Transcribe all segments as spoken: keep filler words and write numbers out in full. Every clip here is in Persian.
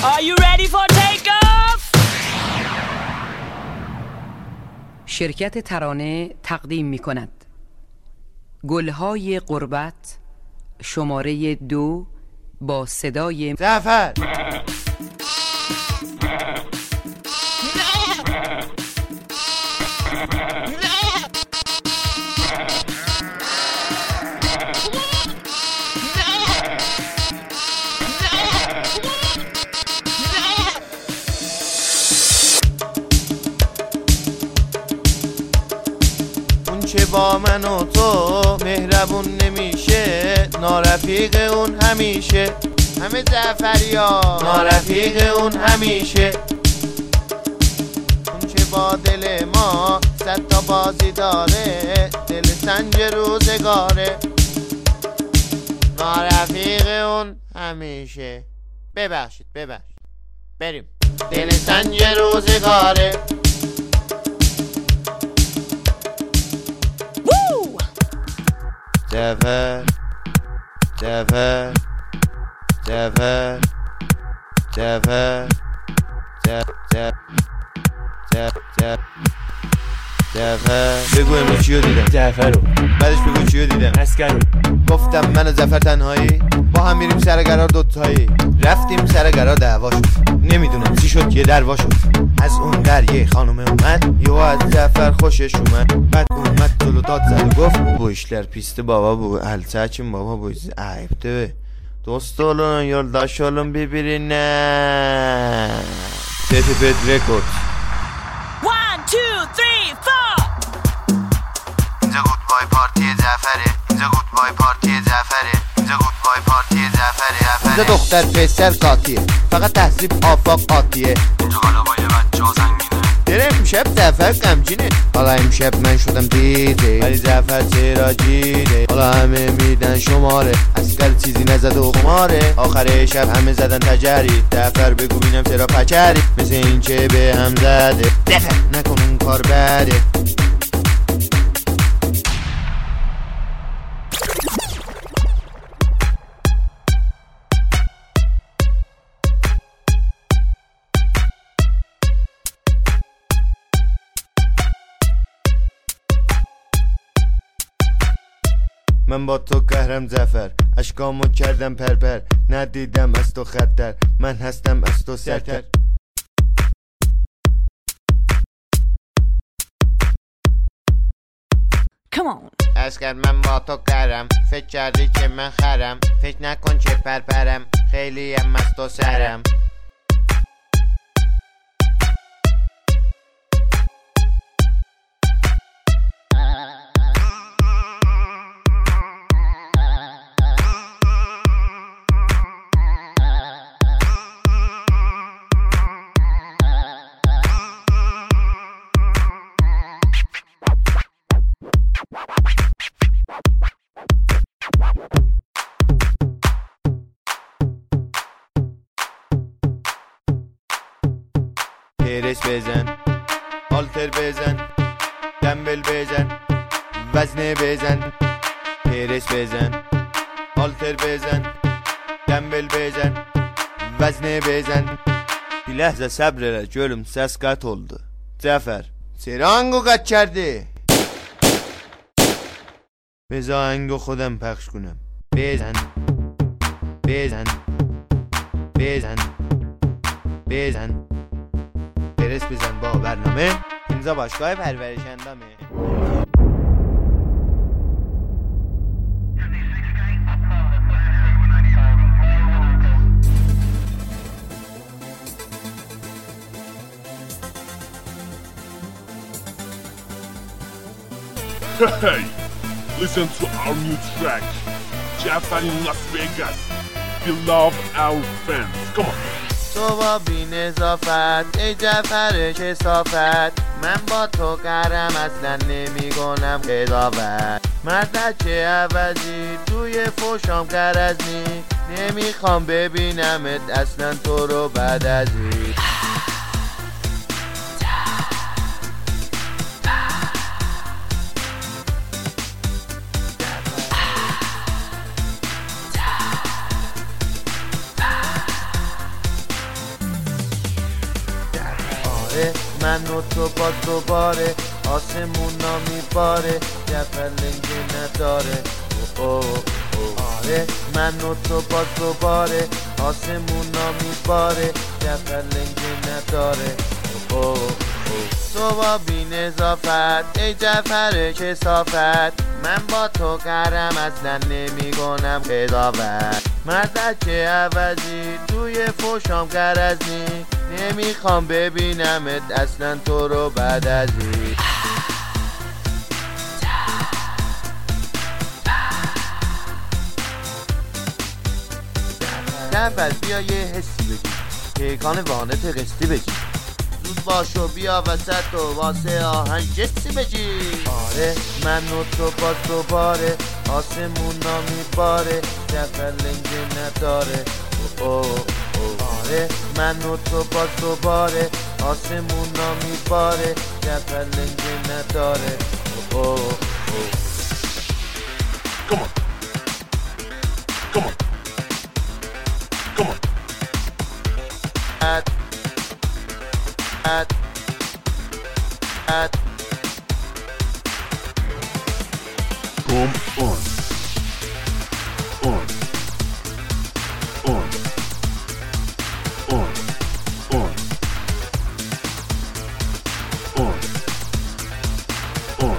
Are you ready for takeoff? شرکت ترانه تقدیم می کند گلهای غربت شماره دو با صدای جعفر. که با من و تو مهربون نمیشه، نارفیق اون همیشه. همه جعفریا نارفیق اون همیشه. اون که با دل ما صد تا بازی داره، دل سنج روزگاره. نارفیق اون همیشه. ببخشید ببخشید بریم. دل سنج روزگاره. جعفر جعفر جعفر جعفر جعفر جعفر بگو امروز چیو دیدم؟ جعفر رو. بعدش بگو چیو دیدم؟ عسکر رو. گفتم من و جعفر تنهایی با هم میریم سر قرار دوتایی. رفتیم سر قرار دعوا شد، نمیدونم چی شد یه دروا شد. از اون در یه خانم اومد، یهو از جعفر خوشش اومد. بعد اومد جلو داد زد و گفت bu işler pisti baba, bu Elçaç'ın baba, bu ayıptı. Dost olun, yoldaş olun birbirine. Setipet Records. One, two, three, four. اینجا گودبای پارتی جعفره، اینجا گودبای پارتی جعفره، اینجا گودبای پارتی جعفره. اینجا دختر پسر قاطیه، فقط تحصیب آفاق قاطیه. اینجا قلابای بچه ها زنگینه. دره امشب جعفر غمگینه. حالا امشب من شدم دیده، ولی جعفر چرا جیده. حالا همه میدن شماره، عسکر چیزی نزد و خماره. آخر شب همه زدن تجری، جعفر بگو بینم چرا پچری. مثل این که به هم زده، دفع نکن اون کار بده. من با تو قهرم جعفر، اشکامو کردم پرپر. ندیدم از تو خطر، من هستم از تو سرتر. Come on. اسکر من با تو قهرم، فکر کردی که من خرم. فکر نکن که پرپرم، خیلی هم از تو سرم. پرس بزن، آلتر بزن، دمبل بزن، وزنه بزن. پرس بزن، آلتر بزن، دمبل بزن، وزنه بزن. Bir ləhzə səbr elə, görüm səs qat oldu. Cəfər, چرا آهنگو قطع کرده؟ بذار آهنگو خودم پخش کنم. بزن بزن بزن بزن. پرس بزن با برنامه. اینجا باشگاه پرورش اندامه. Hey, listen to our new track, Jaffa in Las Vegas. We love our fans. Come on. تو با بی نظافت ای جعفر کثافت، من با تو قهرم اصلا نمی کنم قضاوت. مرد چه عوضی توی فوشام قرضنی، نمیخوام ببینمت اصلا تو رو بعد از این. من و تو باز دوباره آسمونا میباره جفلنگی نداره او او او آره من و تو باز دوباره آسمونا میباره جفلنگی نداره او او تو با بی نظافت ای جعفر کثافت من با تو قرم اصلا نمی کنم قضاوت مردک عوضی توی فوشام قرضی نمیخوام ببینمت اصلا تو رو بعد از این جعفر بیا یه حسی بگی پیکان وانت قسطی بگی زود باشو بیا وسط و واسه آهنگ جسی بگی آره من و تو باز دوباره آسمونا میباره جفلنگی نداره او او او آره من و تو باز دوباره آسمونا میباره جفلنگی نداره او او او Come on. Come on. Come on. At, at, at. Come on. On. On. On. On. On. On.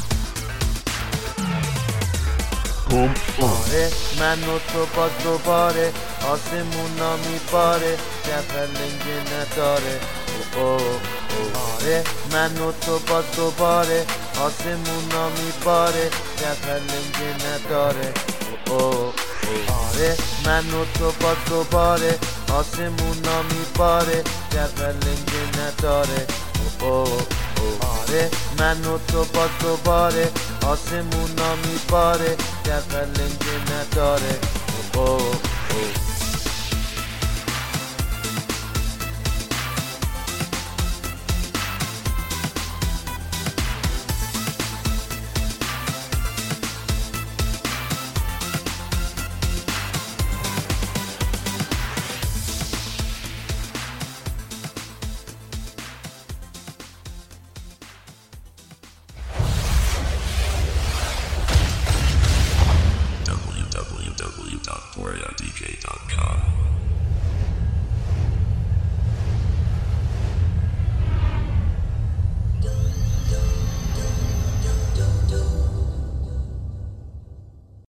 Come on. آره من و تو باز دوباره آسمونا میباره جفلنگی نداره او او او آره من و تو باز دوباره آسمونا میباره جفلنگی نداره او او او آره من و تو باز دوباره آسمونا میباره جفلنگی نداره او او او آره من و تو باز دوباره آسمونا میباره جفلنگی نداره او او او